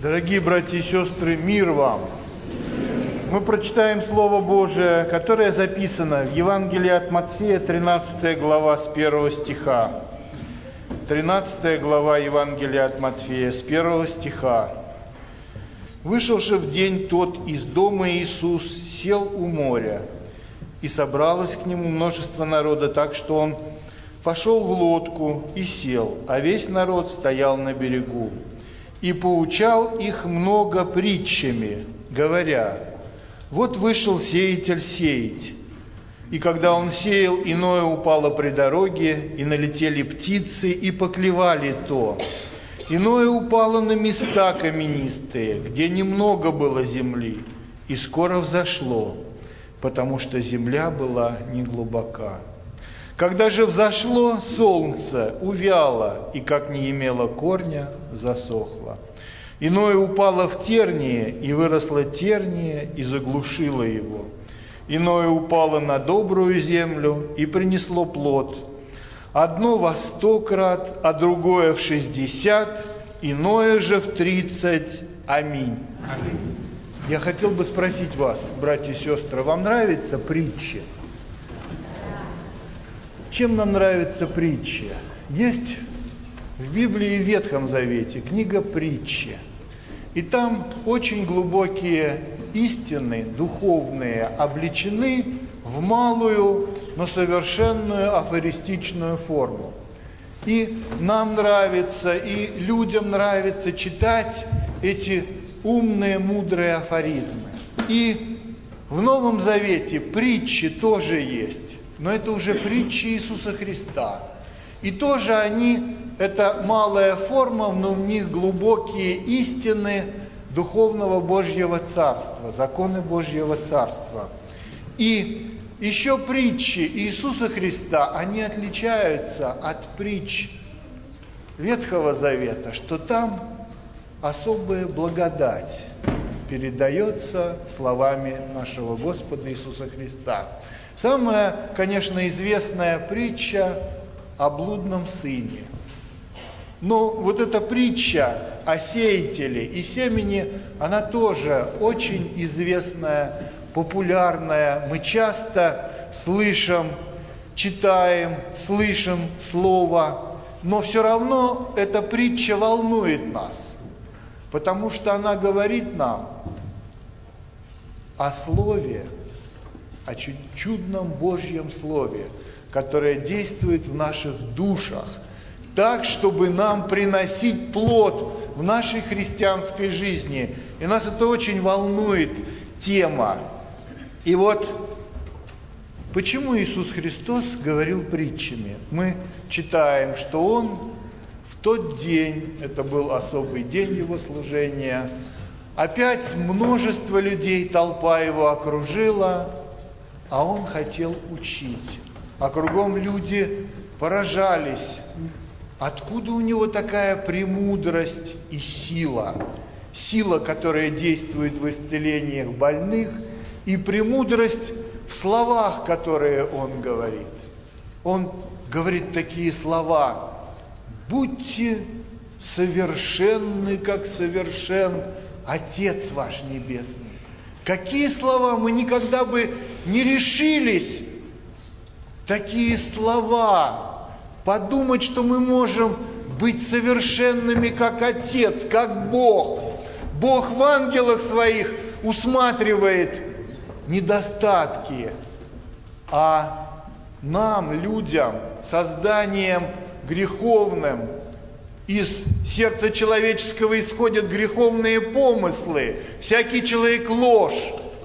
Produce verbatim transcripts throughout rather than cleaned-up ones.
Дорогие братья и сестры, мир вам! Мы прочитаем Слово Божие, которое записано в Евангелии от Матфея, тринадцатая глава, с первого стиха. тринадцатая глава Евангелия от Матфея, с первого стиха. «Вышел же в день тот из дома Иисус, сел у моря, и собралось к нему множество народа, так что он пошел в лодку и сел, а весь народ стоял на берегу. И поучал их много притчами, говоря: вот вышел сеятель сеять. И когда он сеял, иное упало при дороге, и налетели птицы, и поклевали то. Иное упало на места каменистые, где немного было земли, и скоро взошло, потому что земля была неглубока. Когда же взошло, солнце увяло, и, как не имело корня, засохло. Иное упало в терние, и выросло терние, и заглушило его. Иное упало на добрую землю, и принесло плод. Одно во сто крат, а другое в шестьдесят, иное же в тридцать. Аминь. Аминь. Я хотел бы спросить вас, братья и сестры, вам нравятся притчи? Чем нам нравится притчи? Есть в Библии в Ветхом Завете книга «Притчи». И там очень глубокие истины, духовные, облечены в малую, но совершенную афористичную форму. И нам нравится, и людям нравится читать эти умные, мудрые афоризмы. И в Новом Завете притчи тоже есть. Но это уже притчи Иисуса Христа. И тоже они, это малая форма, но в них глубокие истины духовного Божьего Царства, законы Божьего Царства. И еще притчи Иисуса Христа, они отличаются от притч Ветхого Завета, что там особая благодать передается словами нашего Господа Иисуса Христа. Самая, конечно, известная притча о блудном сыне. Но вот эта притча о сеятеле и семени, она тоже очень известная, популярная. Мы часто слышим, читаем, слышим слово, но все равно эта притча волнует нас, потому что она говорит нам о слове, о чудном Божьем Слове, которое действует в наших душах, так, чтобы нам приносить плод в нашей христианской жизни. И нас это очень волнует, тема. И вот, почему Иисус Христос говорил притчами? Мы читаем, что Он в тот день, это был особый день Его служения, опять множество людей, толпа Его окружила, а Он хотел учить. А кругом люди поражались, откуда у Него такая премудрость и сила. Сила, которая действует в исцелениях больных, и премудрость в словах, которые Он говорит. Он говорит такие слова: «Будьте совершенны, как совершен Отец ваш Небесный». Какие слова! Мы никогда бы не решились такие слова подумать, что мы можем быть совершенными, как Отец, как Бог. Бог в ангелах своих усматривает недостатки, а нам, людям, созданием греховным, из сердца человеческого исходят греховные помыслы, всякий человек ложь.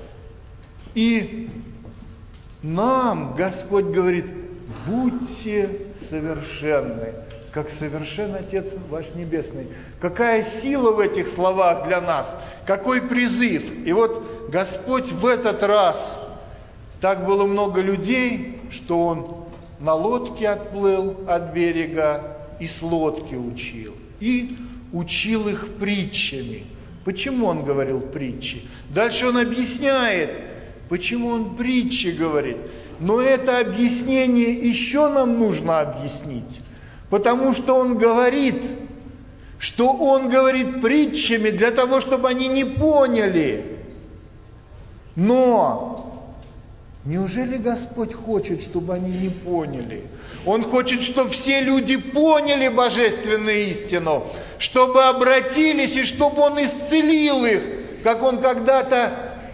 И нам Господь говорит: будьте совершенны, как совершен Отец ваш Небесный. Какая сила в этих словах для нас, какой призыв. И вот Господь в этот раз, так было много людей, что Он на лодке отплыл от берега и с лодки учил. И учил их притчами. Почему Он говорил притчи? Дальше Он объясняет, почему Он притчи говорит. Но это объяснение еще нам нужно объяснить. Потому что Он говорит, что Он говорит притчами для того, чтобы они не поняли. Но неужели Господь хочет, чтобы они не поняли? Он хочет, чтобы все люди поняли божественную истину, чтобы обратились и чтобы Он исцелил их, как Он когда-то,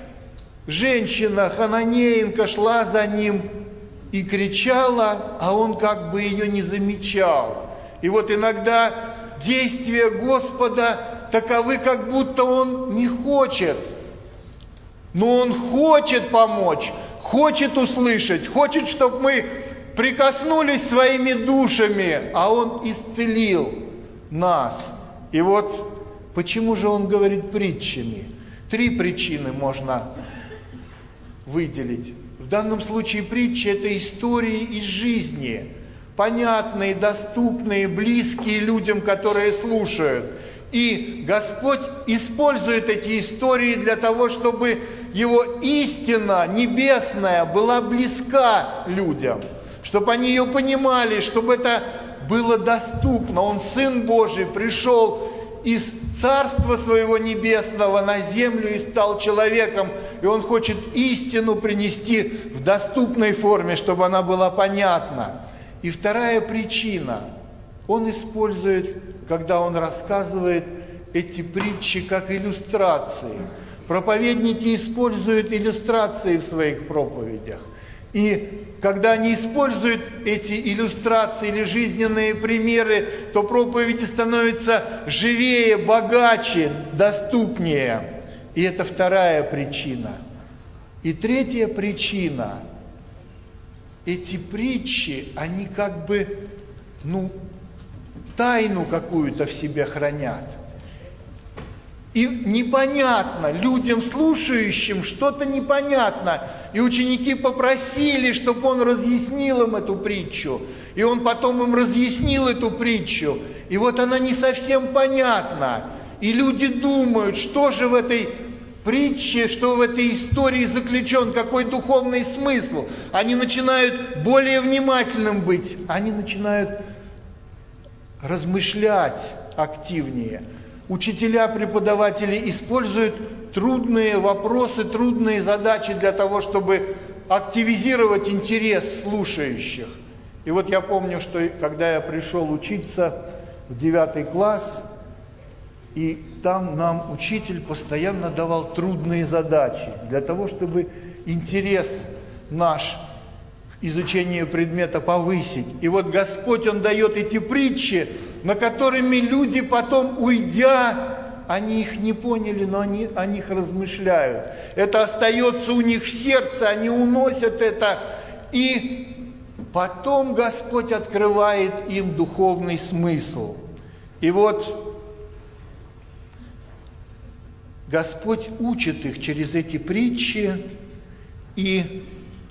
женщина Хананеенко шла за Ним и кричала, а Он как бы ее не замечал. И вот иногда действия Господа таковы, как будто Он не хочет. Но Он хочет помочь, хочет услышать, хочет, чтобы мы прикоснулись своими душами, а Он исцелил нас. И вот почему же Он говорит притчами? Три причины можно выделить. В данном случае притчи – это истории из жизни, понятные, доступные, близкие людям, которые слушают. И Господь использует эти истории для того, чтобы Его истина небесная была близка людям, чтобы они ее понимали, чтобы это было доступно. Он, Сын Божий, пришел из Царства Своего Небесного на землю и стал человеком, и Он хочет истину принести в доступной форме, чтобы она была понятна. И вторая причина. Он использует, когда Он рассказывает эти притчи, как иллюстрации. Проповедники используют иллюстрации в своих проповедях. И когда они используют эти иллюстрации или жизненные примеры, то проповеди становятся живее, богаче, доступнее. И это вторая причина. И третья причина. Эти притчи, они как бы, ну, тайну какую-то в себе хранят. И непонятно, людям слушающим что-то непонятно. И ученики попросили, чтобы Он разъяснил им эту притчу. И Он потом им разъяснил эту притчу. И вот она не совсем понятна. И люди думают, что же в этой притче, что в этой истории заключен, какой духовный смысл. Они начинают более внимательным быть. Они начинают размышлять активнее. Учителя, преподаватели используют трудные вопросы, трудные задачи для того, чтобы активизировать интерес слушающих. И вот я помню, что когда я пришел учиться в девятый класс, и там нам учитель постоянно давал трудные задачи для того, чтобы интерес наш к изучению предмета повысить. И вот Господь, Он дает эти притчи, на которыми люди потом, уйдя, они их не поняли, но они о них размышляют. Это остается у них в сердце, они уносят это. И потом Господь открывает им духовный смысл. И вот Господь учит их через эти притчи. И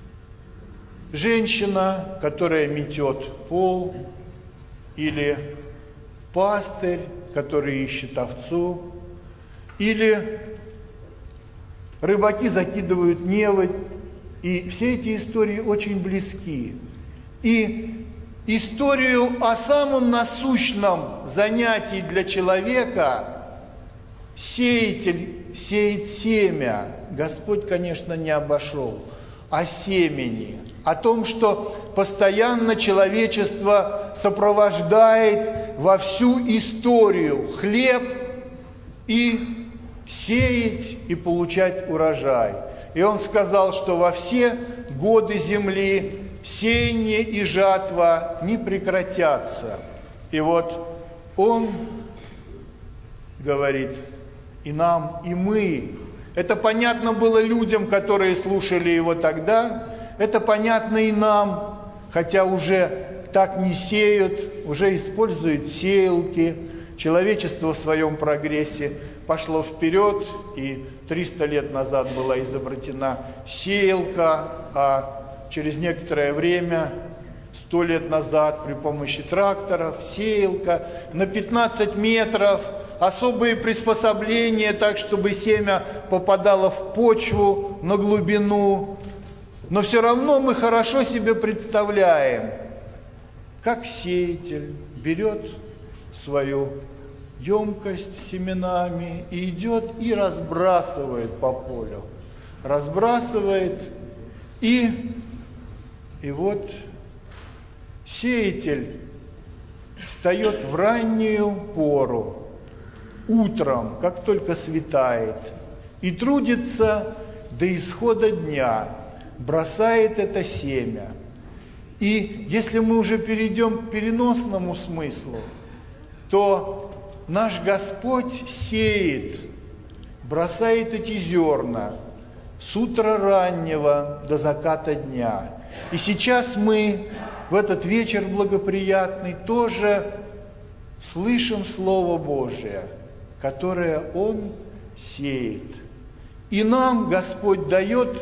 женщина, которая метет пол, или пастырь, который ищет овцу, или рыбаки закидывают неводь. И все эти истории очень близки. И историю о самом насущном занятии для человека, сеятель сеет семя, Господь, конечно, не обошел, о семени, о том, что постоянно человечество сопровождает во всю историю хлеб и сеять и получать урожай. И Он сказал, что во все годы земли сеяние и жатва не прекратятся. И вот Он говорит и нам, и мы. Это понятно было людям, которые слушали Его тогда. Это понятно и нам, хотя уже так не сеют, уже используют сеялки. Человечество в своем прогрессе пошло вперед, и триста лет назад была изобретена сеялка, а через некоторое время, сто лет назад, при помощи тракторов, сеялка на пятнадцать метров, особые приспособления, так, чтобы семя попадало в почву на глубину. Но все равно мы хорошо себе представляем, как сеятель берет свою емкость с семенами и идет и разбрасывает по полю. Разбрасывает, и, и вот сеятель встает в раннюю пору, утром, как только светает, и трудится до исхода дня, бросает это семя. И если мы уже перейдем к переносному смыслу, то наш Господь сеет, бросает эти зерна с утра раннего до заката дня. И сейчас мы в этот вечер благоприятный тоже слышим Слово Божие, которое Он сеет. И нам Господь дает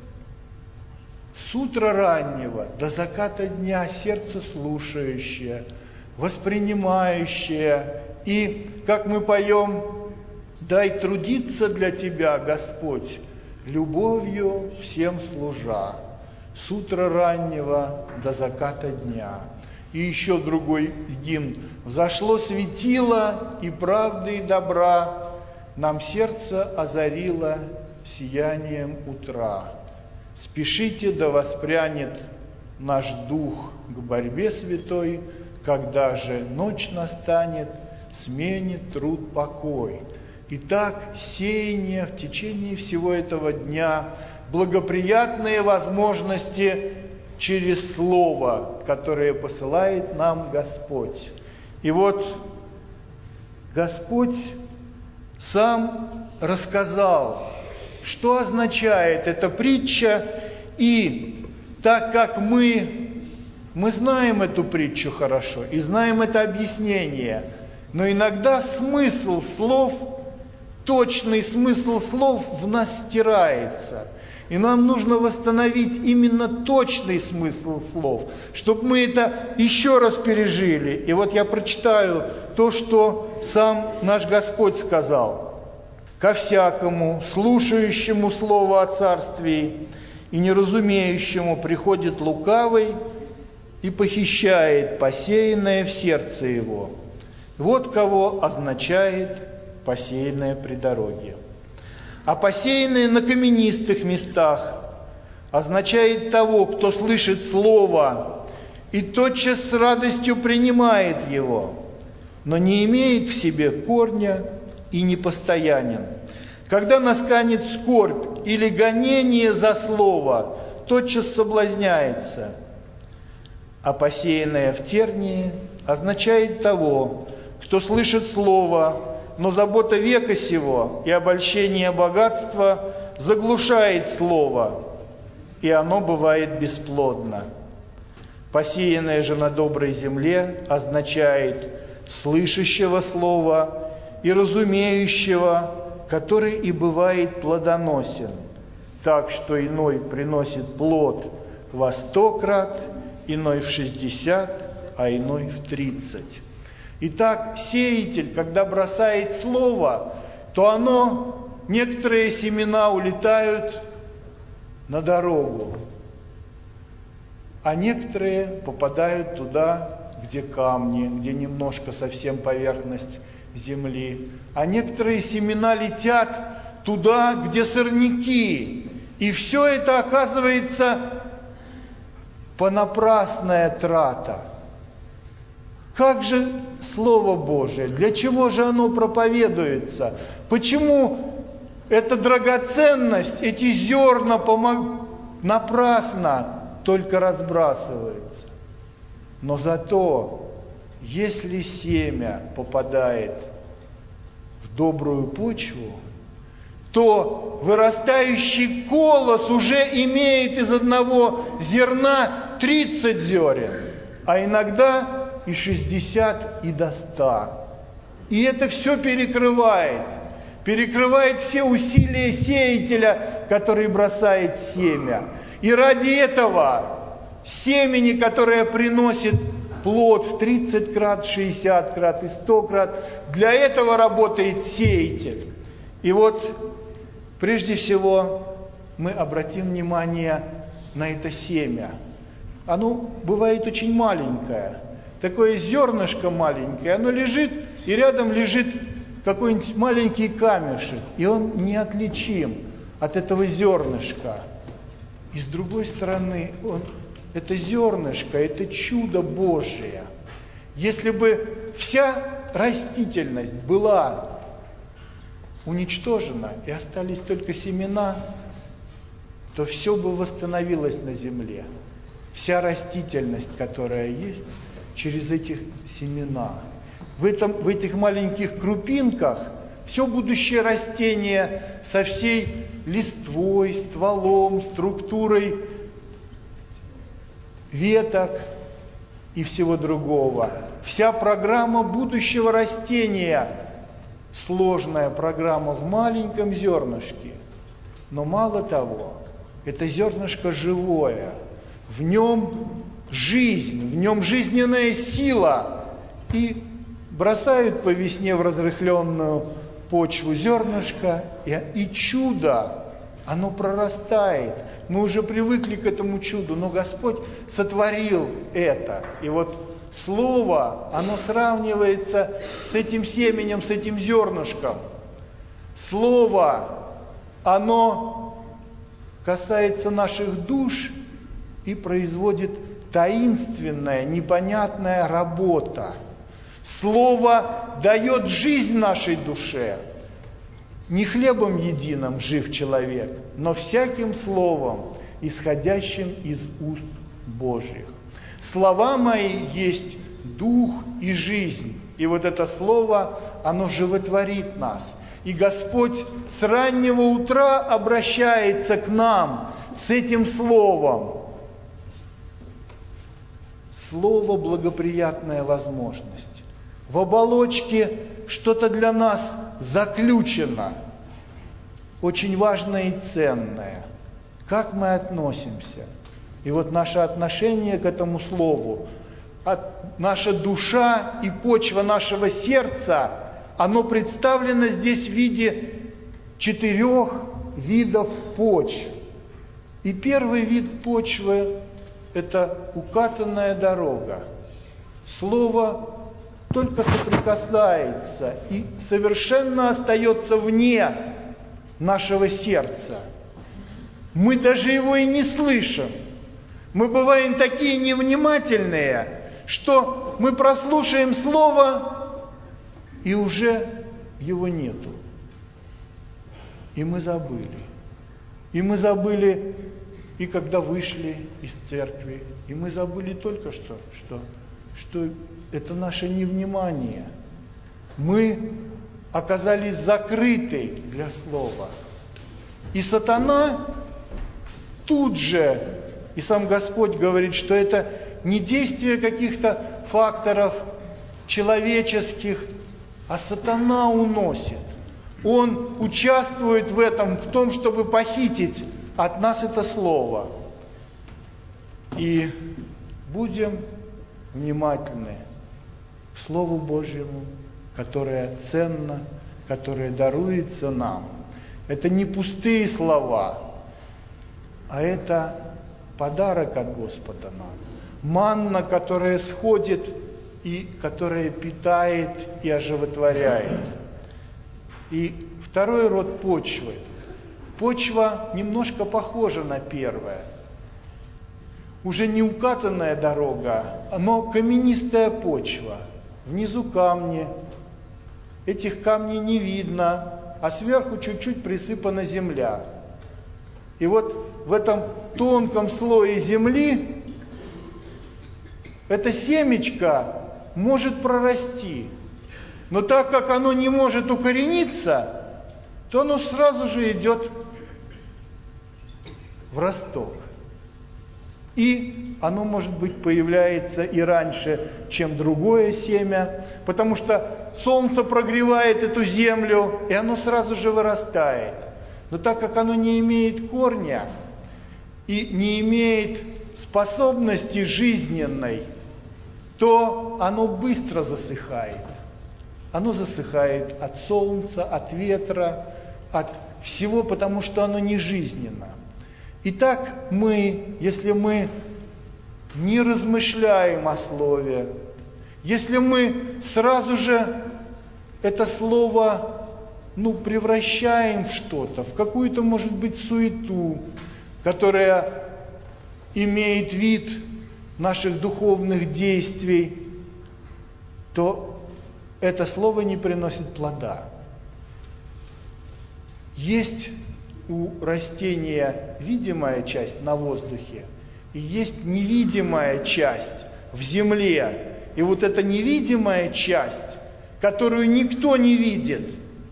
с утра раннего до заката дня сердце слушающее, воспринимающее. И, как мы поем, дай трудиться для Тебя, Господь, любовью всем служа, с утра раннего до заката дня. И еще другой гимн. Взошло светило и правды, и добра, нам сердце озарило сиянием утра. Спешите, да воспрянет наш дух к борьбе святой, когда же ночь настанет, сменит труд покой. Итак, сеяние в течение всего этого дня, благоприятные возможности через Слово, которое посылает нам Господь. И вот Господь сам рассказал, что означает эта притча, и так как мы, мы знаем эту притчу хорошо и знаем это объяснение, но иногда смысл слов, точный смысл слов в нас стирается. И нам нужно восстановить именно точный смысл слов, чтобы мы это еще раз пережили. И вот я прочитаю то, что сам наш Господь сказал. «Ко всякому, слушающему слово о царствии и неразумеющему приходит лукавый и похищает посеянное в сердце его. Вот кого означает посеянное при дороге. А посеянное на каменистых местах означает того, кто слышит слово и тотчас с радостью принимает его, но не имеет в себе корня и непостоянен. Когда настанет скорбь или гонение за слово, тотчас соблазняется. А посеянное в тернии означает того, кто слышит слово, но забота века сего и обольщение богатства заглушает слово, и оно бывает бесплодно. Посеянное же на доброй земле означает слышащего слова и разумеющего, который и бывает плодоносен, так что иной приносит плод во сто крат, иной в шестьдесят, а иной в тридцать. Итак, сеятель, когда бросает слово, то оно, некоторые семена улетают на дорогу, а некоторые попадают туда, где камни, где немножко совсем поверхность земли, а некоторые семена летят туда, где сорняки, и все это оказывается понапрасная трата. Как же Слово Божие? Для чего же оно проповедуется? Почему эта драгоценность, эти зерна помог... напрасно только разбрасываются? Но зато, если семя попадает в добрую почву, то вырастающий колос уже имеет из одного зерна тридцать зерен, а иногда и шестьдесят, и до ста. И это все перекрывает, перекрывает все усилия сеятеля, который бросает семя. И ради этого семени, которое приносит плод в тридцать крат, шестьдесят крат и сто крат, для этого работает сеятель. И вот, прежде всего, мы обратим внимание на это семя. Оно бывает очень маленькое. Такое зернышко маленькое, оно лежит и рядом лежит какой-нибудь маленький камешек, и он неотличим от этого зернышка. И с другой стороны, он, это зернышко, это чудо Божие. Если бы вся растительность была уничтожена и остались только семена, то все бы восстановилось на земле. Вся растительность, которая есть, через эти семена. В, этом, в этих маленьких крупинках все будущее растение со всей листвой, стволом, структурой веток и всего другого. Вся программа будущего растения, сложная программа в маленьком зернышке. Но мало того, это зернышко живое, в нем жизнь, в нем жизненная сила. И бросают по весне в разрыхленную почву зернышко, и, и чудо, оно прорастает. Мы уже привыкли к этому чуду, но Господь сотворил это. И вот Слово, оно сравнивается с этим семенем, с этим зернышком. Слово, оно касается наших душ и производит таинственная, непонятная работа. Слово дает жизнь нашей душе. Не хлебом единым жив человек, но всяким словом, исходящим из уст Божьих. Слова мои есть дух и жизнь. И вот это слово, оно животворит нас. И Господь с раннего утра обращается к нам с этим словом. Слово – благоприятная возможность. В оболочке что-то для нас заключено, очень важное и ценное. Как мы относимся? И вот наше отношение к этому слову, от, наша душа и почва нашего сердца, оно представлено здесь в виде четырех видов почв. И первый вид почвы – это укатанная дорога. Слово только соприкасается и совершенно остается вне нашего сердца. Мы даже его и не слышим. Мы бываем такие невнимательные, что мы прослушаем слово, и уже его нету. И мы забыли. И мы забыли, и когда вышли из церкви, и мы забыли только что, что, что это наше невнимание. Мы оказались закрыты для слова. И сатана тут же, и сам Господь говорит, что это не действие каких-то факторов человеческих, а сатана уносит. Он участвует в этом, в том, чтобы похитить от нас это слово. И будем внимательны к Слову Божьему, которое ценно, которое даруется нам. Это не пустые слова, а это подарок от Господа нам. Манна, которая сходит и которая питает и оживотворяет. И второй род почвы. Почва немножко похожа на первое. Уже не укатанная дорога, но каменистая почва. Внизу камни. Этих камней не видно, а сверху чуть-чуть присыпана земля. И вот в этом тонком слое земли это семечко может прорасти. Но так как оно не может укорениться, то оно сразу же идет в росток. И оно, может быть, появляется и раньше, чем другое семя, потому что солнце прогревает эту землю, и оно сразу же вырастает. Но так как оно не имеет корня и не имеет способности жизненной, то оно быстро засыхает. Оно засыхает от солнца, от ветра, от всего, потому что оно не жизненно. Итак, мы, если мы не размышляем о Слове, если мы сразу же это слово, ну, превращаем в что-то, в какую-то, может быть, суету, которая имеет вид наших духовных действий, то это слово не приносит плода. Есть у растения видимая часть на воздухе, и есть невидимая часть в земле. И вот эта невидимая часть, которую никто не видит,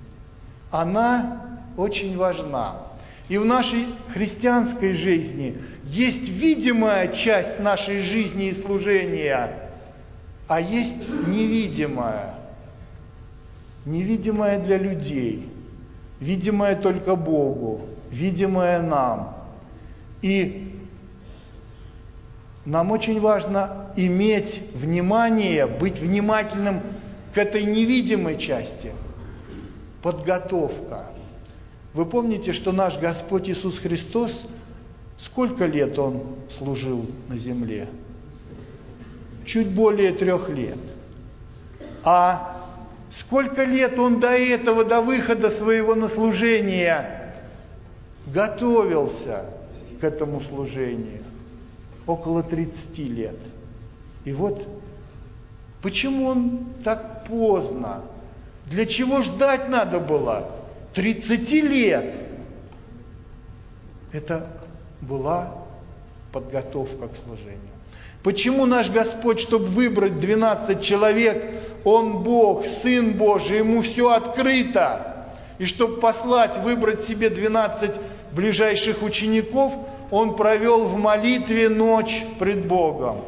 она очень важна. И в нашей христианской жизни есть видимая часть нашей жизни и служения, а есть невидимая. Невидимая для людей, видимая только Богу, видимая нам. И нам очень важно иметь внимание, быть внимательным к этой невидимой части. Подготовка. Вы помните, что наш Господь Иисус Христос, сколько лет Он служил на земле? Чуть более трех лет. А сколько лет Он до этого, до выхода своего на служение готовился к этому служению? Около тридцати лет. И вот почему Он так поздно? Для чего ждать надо было? тридцати лет. Это была подготовка к служению. Почему наш Господь, чтобы выбрать двенадцать человек, Он Бог, Сын Божий, Ему все открыто. И чтобы послать, выбрать себе двенадцать ближайших учеников, Он провел в молитве ночь пред Богом.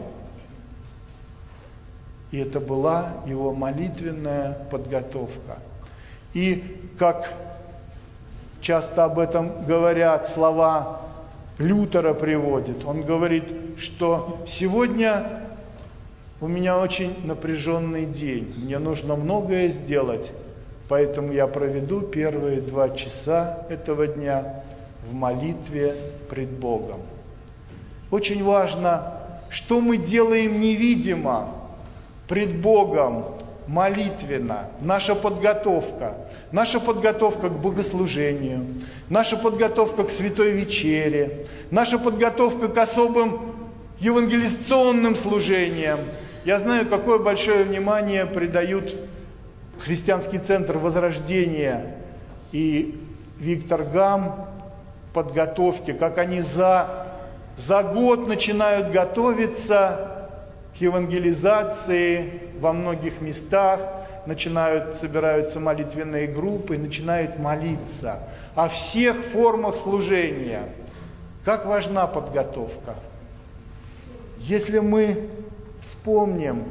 И это была Его молитвенная подготовка. И как часто об этом говорят, слова Лютера приводит. Он говорит, что сегодня у меня очень напряженный день. Мне нужно многое сделать, поэтому я проведу первые два часа этого дня в молитве пред Богом. Очень важно, что мы делаем невидимо пред Богом, молитвенно, наша подготовка. Наша подготовка к богослужению, наша подготовка к святой вечере, наша подготовка к особым евангелизационным служениям. Я знаю, какое большое внимание придают Христианский центр Возрождения и Виктор Гам подготовке, как они за, за год начинают готовиться к евангелизации во многих местах, начинают, собираются молитвенные группы, начинают молиться о всех формах служения. Как важна подготовка. Если мы вспомним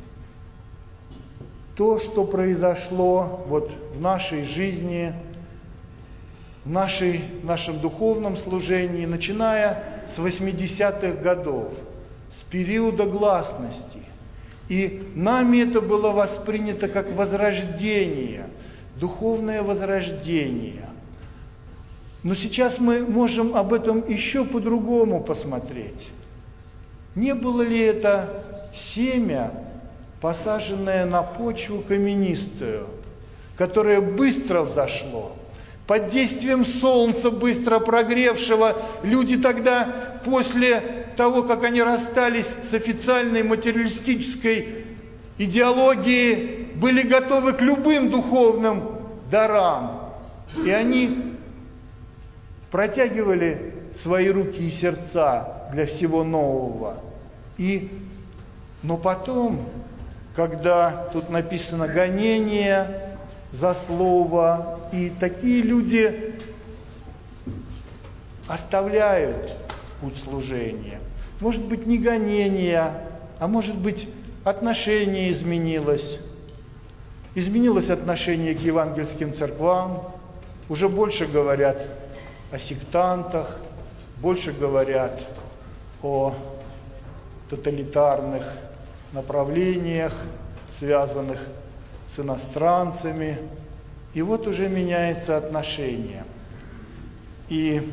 то, что произошло вот в нашей жизни, в нашей, в нашем духовном служении, начиная с восьмидесятых годов, с периода гласности, и нами это было воспринято как возрождение, духовное возрождение. Но сейчас мы можем об этом еще по-другому посмотреть. Не было ли это семя, посаженное на почву каменистую, которое быстро взошло? Под действием солнца, быстро прогревшего, люди тогда, после того, как они расстались с официальной материалистической идеологией, были готовы к любым духовным дарам. И они протягивали свои руки и сердца для всего нового. И, но потом, когда тут написано гонение за слово, и такие люди оставляют путь служения. Может быть, не гонение, а может быть, отношение изменилось. Изменилось отношение к евангельским церквам. Уже больше говорят о сектантах, больше говорят о тоталитарных направлениях, связанных с иностранцами. И вот уже меняется отношение. И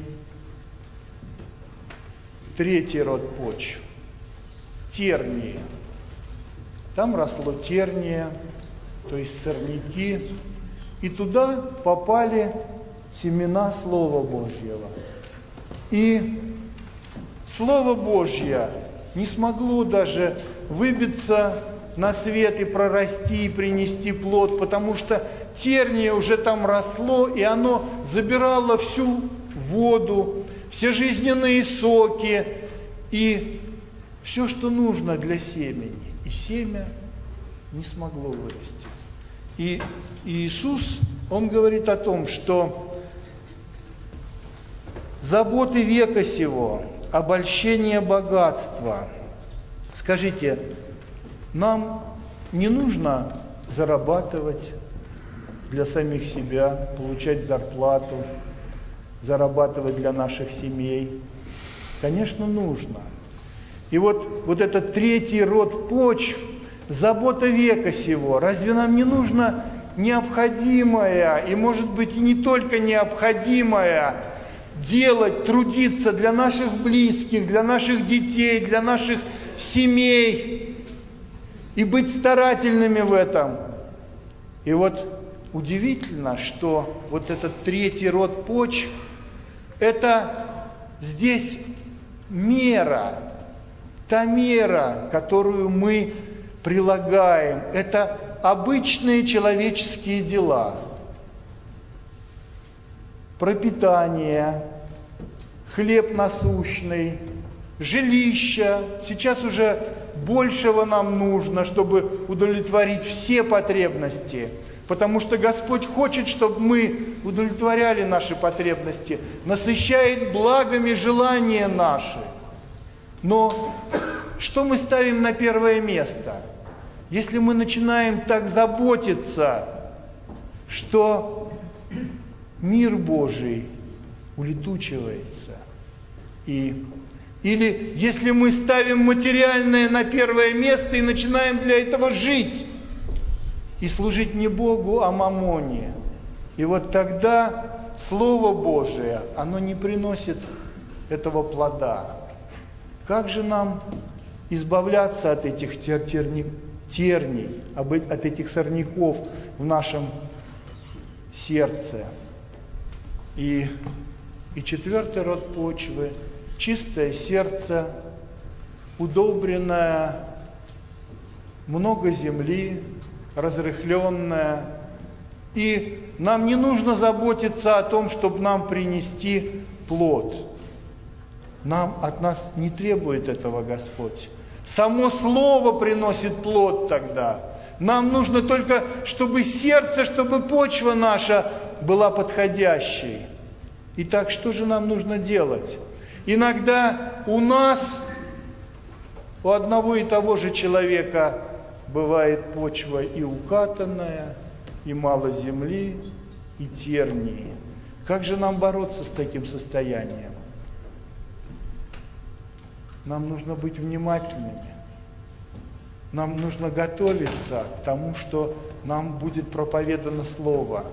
третий род почв – тернии. Там росло терния, то есть сорняки, и туда попали семена Слова Божьего. И Слово Божье не смогло даже выбиться на свет и прорасти, и принести плод, потому что терние уже там росло, и оно забирало всю воду, все жизненные соки и все, что нужно для семени. И семя не смогло вырасти. И Иисус, Он говорит о том, что заботы века сего, обольщение богатства. Скажите, нам не нужно зарабатывать для самих себя, получать зарплату, зарабатывать для наших семей? Конечно, нужно. И вот, вот этот третий род почв, забота века сего. Разве нам не нужно необходимое, и может быть и не только необходимое, делать, трудиться для наших близких, для наших детей, для наших семей, и быть старательными в этом? И вот удивительно, что вот этот третий род почв, это здесь мера, та мера, которую мы прилагаем, это обычные человеческие дела. Пропитание, хлеб насущный, жилище. Сейчас уже большего нам нужно, чтобы удовлетворить все потребности. Потому что Господь хочет, чтобы мы удовлетворяли наши потребности, насыщает благами желания наши. Но что мы ставим на первое место? Если мы начинаем так заботиться, что мир Божий улетучивается. И, или если мы ставим материальное на первое место и начинаем для этого жить, и служить не Богу, а мамоне. И вот тогда Слово Божие, оно не приносит этого плода. Как же нам избавляться от этих тер- терни- терней, от этих сорняков в нашем сердце? И, и четвертый род почвы – чистое сердце, удобренное, много земли, разрыхленная. И нам не нужно заботиться о том, чтобы нам принести плод. Нам от нас не требует этого Господь. Само Слово приносит плод тогда. Нам нужно только, чтобы сердце, чтобы почва наша была подходящей. Итак, что же нам нужно делать? Иногда у нас, у одного и того же человека, бывает почва и укатанная, и мало земли, и тернии. Как же нам бороться с таким состоянием? Нам нужно быть внимательными. Нам нужно готовиться к тому, что нам будет проповедано Слово.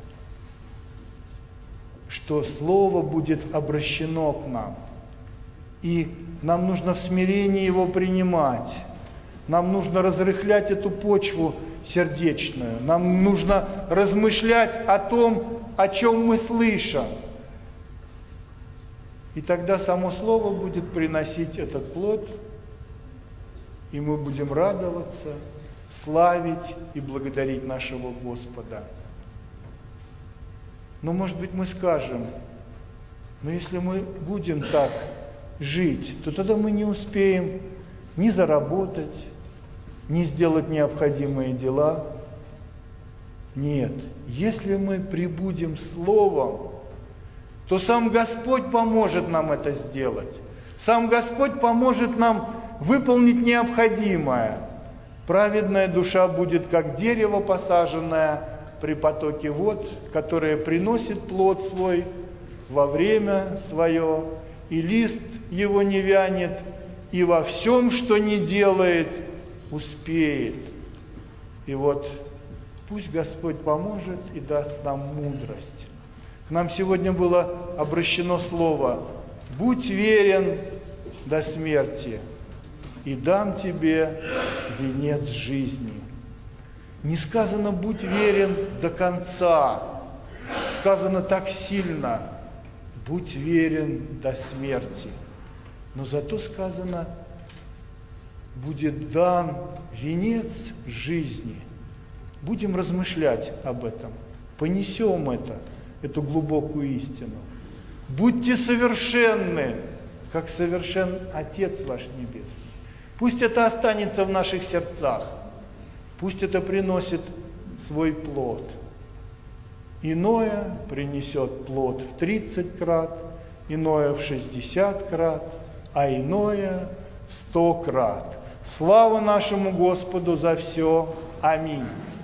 Что Слово будет обращено к нам. И нам нужно в смирении его принимать. Нам нужно разрыхлять эту почву сердечную. Нам нужно размышлять о том, о чем мы слышим. И тогда само Слово будет приносить этот плод, и мы будем радоваться, славить и благодарить нашего Господа. Но, может быть, мы скажем, но если мы будем так жить, то тогда мы не успеем ни заработать, ни сделать необходимые дела. Нет, если мы прибудем Словом, то сам Господь поможет нам это сделать. Сам Господь поможет нам выполнить необходимое. Праведная душа будет как дерево, посаженное при потоке вод, которое приносит плод свой во время свое, и лист его не вянет, и во всем, что не делает, успеет. И вот пусть Господь поможет и даст нам мудрость. К нам сегодня было обращено слово: «Будь верен до смерти, и дам тебе венец жизни». Не сказано «будь верен до конца». Сказано так сильно «будь верен до смерти». Но зато сказано «будет дан венец жизни». Будем размышлять об этом, понесем это, эту глубокую истину. Будьте совершенны, как совершен Отец ваш Небесный. Пусть это останется в наших сердцах, пусть это приносит свой плод. Иное принесет плод в тридцать крат, иное в шестьдесят крат, а иное в сто крат. Слава нашему Господу за все. Аминь.